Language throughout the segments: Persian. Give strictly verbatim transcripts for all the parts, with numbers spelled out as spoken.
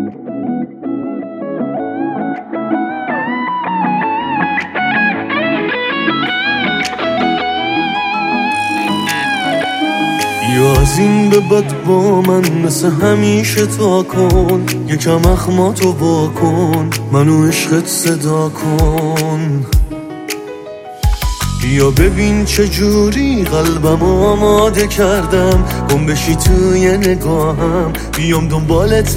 یا از این به بعد با من مثل همیشه تا کن، یکم اخماتو با کن، منو عشقت صدا کن. بیا ببین چجوری قلبم آماده کردم، گم بشی توی نگاهم، بیام دنبالت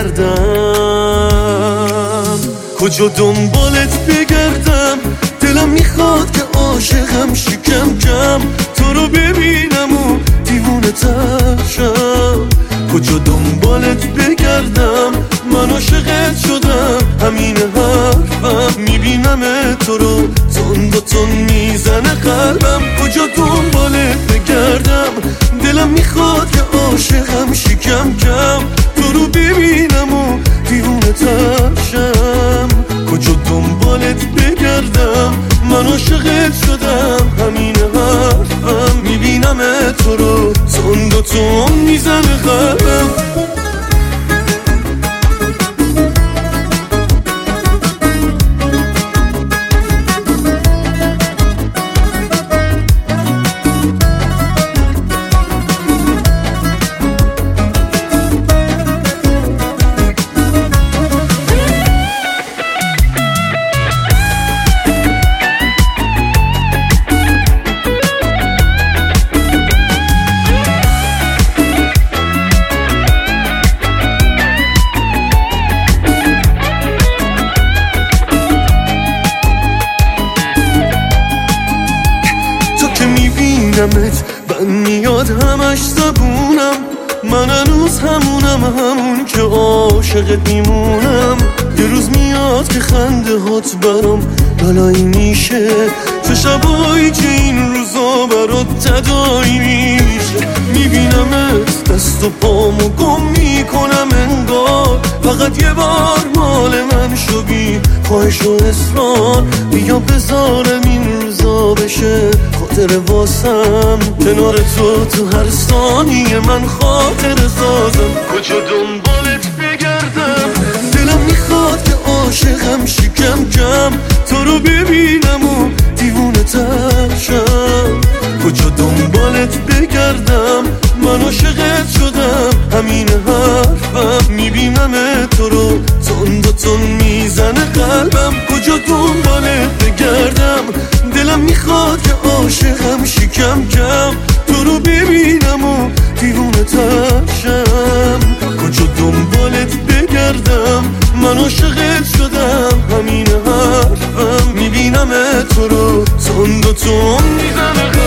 بگردم. کجا دنبالت بگردم؟ دلم میخواد که عاشقم شکم کم، تو رو ببینم و دیوونه تر شم. کجا دنبالت بگردم؟ من عاشقت شدم، همین حرفم، میبینم تو رو تند و تند میزنه قلبم. کجا دنبالت بگردم؟ دلم میخواد که عاشقم شکم کم، تو رو ببینم و دیوونه تر شم. کجا دنبالت بگردم؟ من عاشقت شدم، همین حرفم، میبینم تو رو تند و تند میزنه قلبم. میبینمت من میاد همش زبونم، من هنوز همونم، همون که عاشقت میمونم. یه روز میاد که خنده هات برام بلایی میشه، چه شبایی که این روزا برات تدایی میشه. میبینمت دست و پامو گم میکنم انگار، فقط یه بار مال من شو بی خواهش و اصرار. بیا بذارم این روزا بشه خاطر واسم، کنار تو تو هر ثانیه من خاطر سازم. کجا دنبالت بگردم؟ دلم میخواد که عاشقم شکم کم، تو رو ببینم و دیوونه تر شم. کجا دنبالت بگردم؟ من عاشقت شدم، همین حرفم، میبینم تو رو تند و تند میزنه قلبم. کجا دنبالت بگردم؟ دلم میخواد که عاشقم شکم کم، تو رو ببینم و دیوونه تر شم. کجا دنبالت بگردم؟ من عاشقت شدم، همین حرفم، میبینم تو رو تند و تند میزنه